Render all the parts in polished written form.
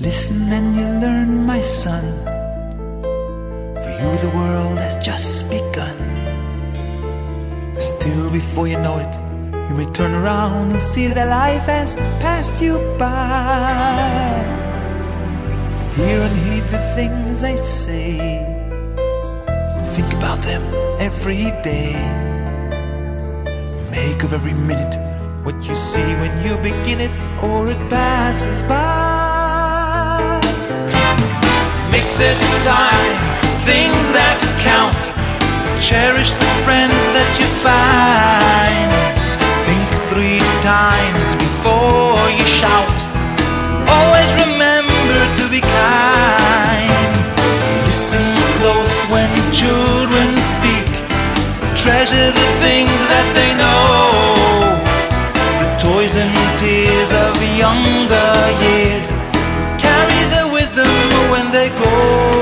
Listen and you learn, my son. For you the world has just begun. Still before you know it, you may turn around and see that life has passed you by. Hear and heed the things I say. Think about them every day. Make of every minute what you see when you begin it, or it passes by. Make the time for things that count. Cherish the friends that you find. Think 3 times before you shout. Always remember to be kind. Listen close when children speak. Treasure the things that they know. The toys and tears of younger years. Carry the wisdom when they go.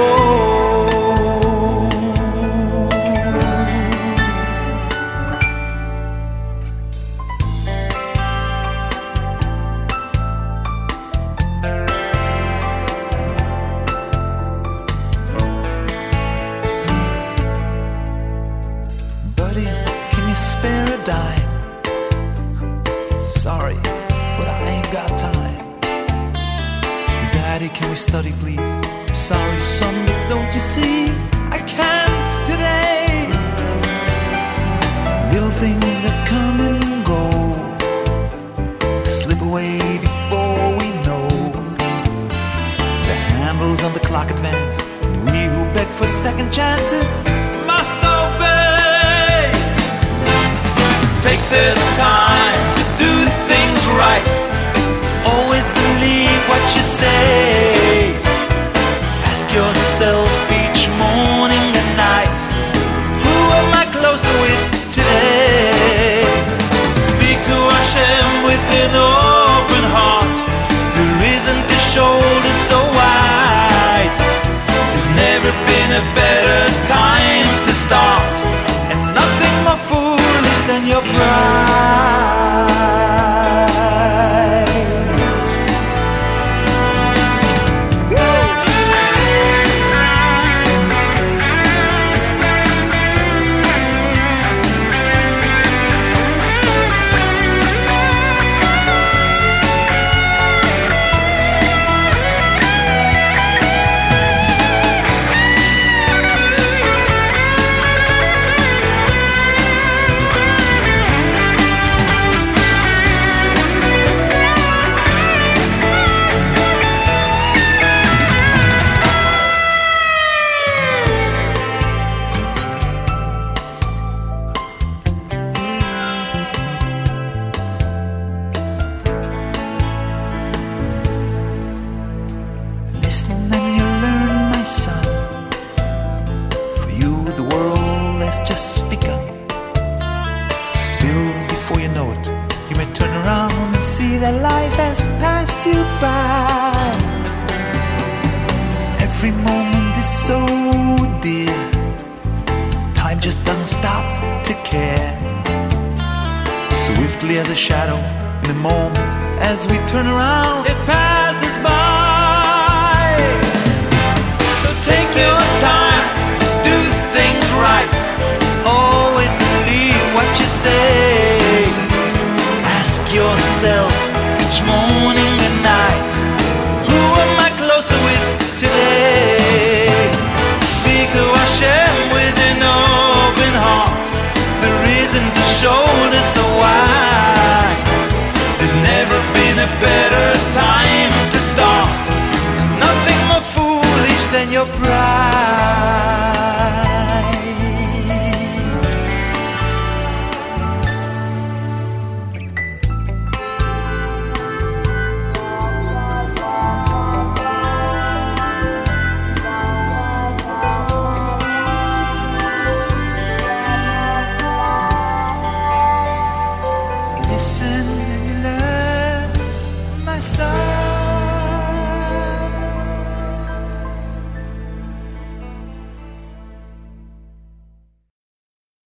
Spare a dime. Sorry, but I ain't got time. Daddy, can we study, please? Sorry, son, but don't you see? I can't today. Little things that come and go slip away before we know. The handles on the clock advance, and we who beg for second chances must obey. Take the time to do things right. Always believe what you say. Ask yourself each morning and night, who am I closer with today? Speak to Hashem with an open heart. There isn't a shoulder so wide. There's never been a better time to start, and nothing more foolish than your pride. Listen and you learn, my son. For you the world has just begun. Still before you know it, you may turn around and see that life has passed you by. Every moment is so dear. Time just doesn't stop to care. Swiftly as a shadow in a moment, as we turn around, it passes by. Take your time, do things right. Always believe what you say. Ask yourself each morning and night, who am I closer with today? Speak to Hashem with an open heart. There isn't a shoulder so wide. There's never been a better time